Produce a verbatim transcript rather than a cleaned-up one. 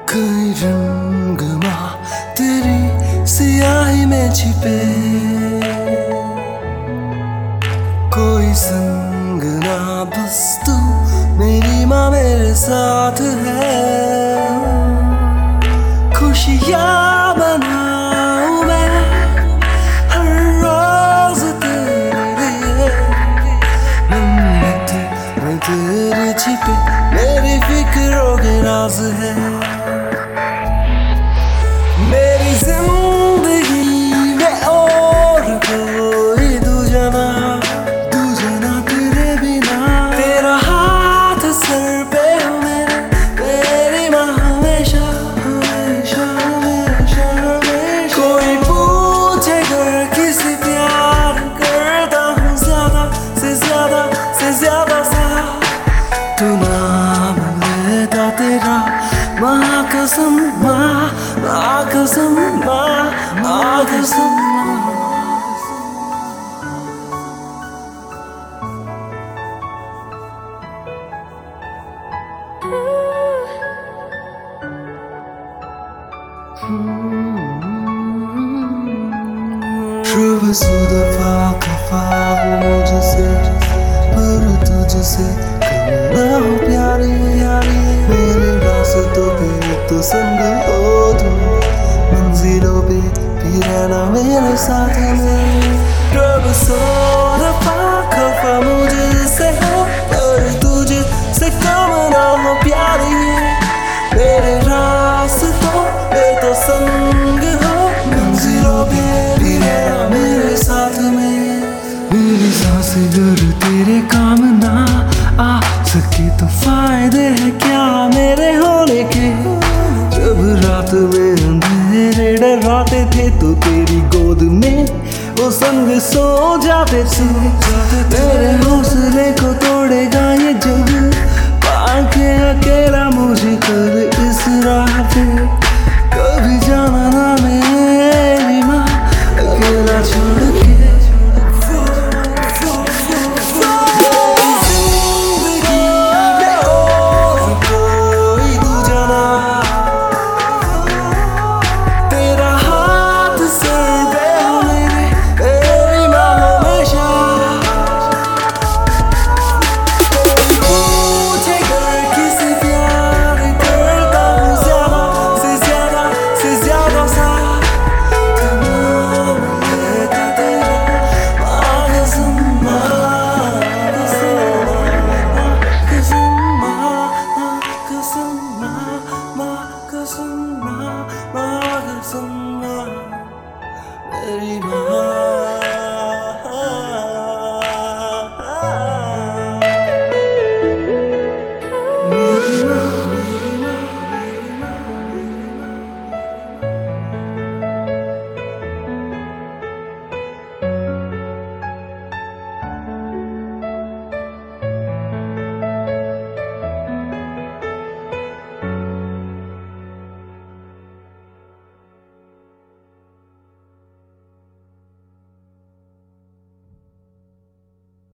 कई रंग माँ तेरी सियाही में छिपे, कोई संग ना बस तू मेरी माँ मेरे साथ है। खुशियाँ बनाऊं मैं हर रोज तेरे लिए, मिन्नत में तेरे छिपे मेरी फिक्रों के राज है। मेरी जिंदगी में और कोई दूजा ना, दूजा ना तेरे बिना। तेरा हाथ सर पे हो मेरे, मेरी माँ हमेशा हमेशा हमेशा हमेशा। कोई पूछे अगर किसी प्यार करता हूँ ज्यादा से ज्यादा से ज्यादा सा, तू नाम लेता तेरा माँ कसम, माँ माँ कसम, माँ माँ कसम। शुभ सुदफा खफा हो मुझसे, पर तुझसे कम ना हो प्यारी यारी। मेरे रास्तों पे तो संग हो तुम, मंजिलों पे भी रहना मेरे साथ में। शुभ सुदफा खफा मुझसे हो, पर तुझसे कम ना हो प्यारी। मेरे रास्तों पे तो संग हो, मंजिलों पे भी रहना मेरे साथ में। मेरी सांसें अगर तेरे काम ना आ सके तो फायदे हैं क्या मेरे होने के। जब रात में अंधेरे डराते थे तो तेरी गोद में वो संग सो जाते थे। मेरे हौसले को तोड़ेगा ये जग, पाके अकेला मुझे कर